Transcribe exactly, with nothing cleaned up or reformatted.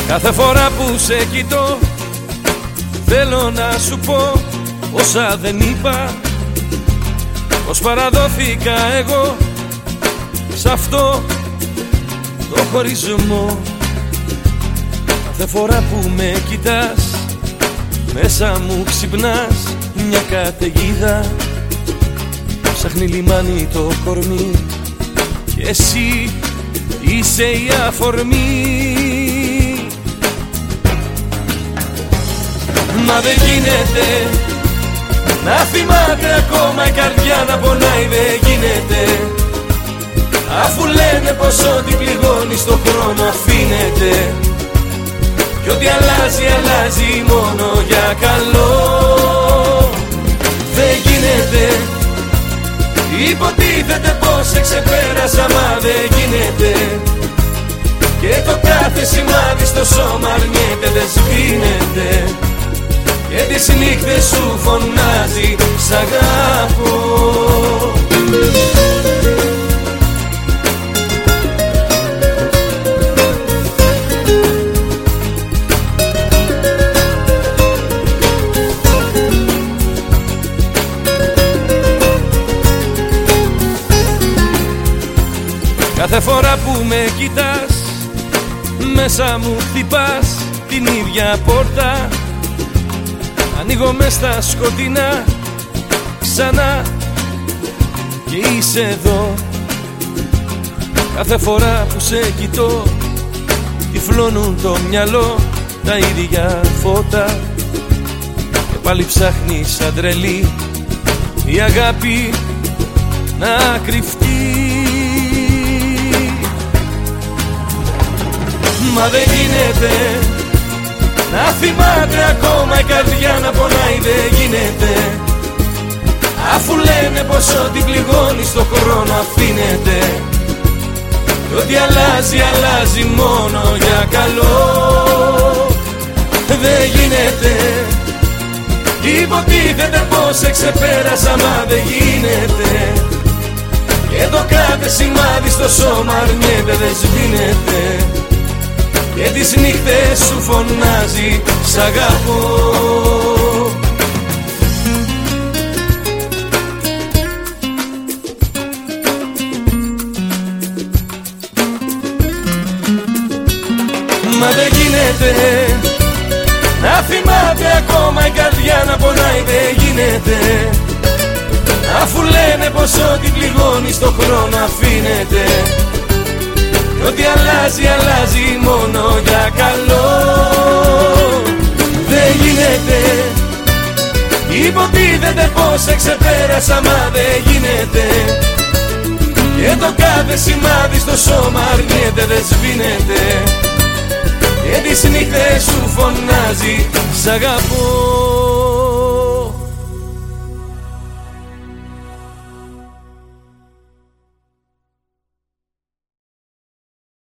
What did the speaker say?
Κάθε φορά που σε κοιτώ θέλω να σου πω όσα δεν είπα, πως παραδόθηκα εγώ σ' αυτό το χωρισμό. Κάθε φορά που με κοιτάς μέσα μου ξυπνάς μια καταιγίδα, ψάχνει λιμάνι το κορμί και εσύ είσαι η αφορμή. Μα δεν γίνεται να θυμάται ακόμα η καρδιά να πονάει, δεν γίνεται, αφού λένε πως ό,τι πληγώνει στο χρόνο αφήνεται, κι ό,τι αλλάζει, αλλάζει μόνο για καλό. Δεν γίνεται, υποτίθεται πως σε ξεπέρασα, μα δεν γίνεται, και το κάθε σημάδι στο σώμα αρνιέται, δεν σβήνεται, και τις νύχτες σου φωνάζει σ' αγάπω. Κάθε φορά που με κοιτάς μέσα μου χτυπάς την ίδια πόρτα, ανοίγω μες στα σκοτεινά ξανά και είσαι εδώ. Κάθε φορά που σε κοιτώ τυφλώνουν το μυαλό τα ίδια φώτα, και πάλι ψάχνει σαν τρελή η αγάπη να κρυφτεί. Μα δεν γίνεται να θυμάται ακόμα η καρδιά να πονάει, δεν γίνεται, αφού λένε πως ό,τι πληγώνει στο χρόνο αφήνεται, κι ό,τι αλλάζει, αλλάζει μόνο για καλό. Δεν γίνεται, υποτίθεται πως σε ξεπέρασα, μα δεν γίνεται, και το κάθε σημάδι στο σώμα αρνιέται, δεν σβήνεται, και τις νύχτες σου φωνάζει σ' αγαπώ. Μα δεν γίνεται να θυμάται ακόμα η καρδιά να πονάει, δεν γίνεται, αφού λένε πως ό,τι πληγώνει στο χρόνο αφήνεται, κι ό,τι αλλάζει, αλλάζει μόνο για καλό. Δεν γίνεται, υποτίθεται πως σε ξεπέρασα, μα δεν γίνεται, και το κάθε σημάδι στο σώμα αρνιέται, δεν σβήνεται, και τις νύχτες σου φωνάζει σ' αγαπώ.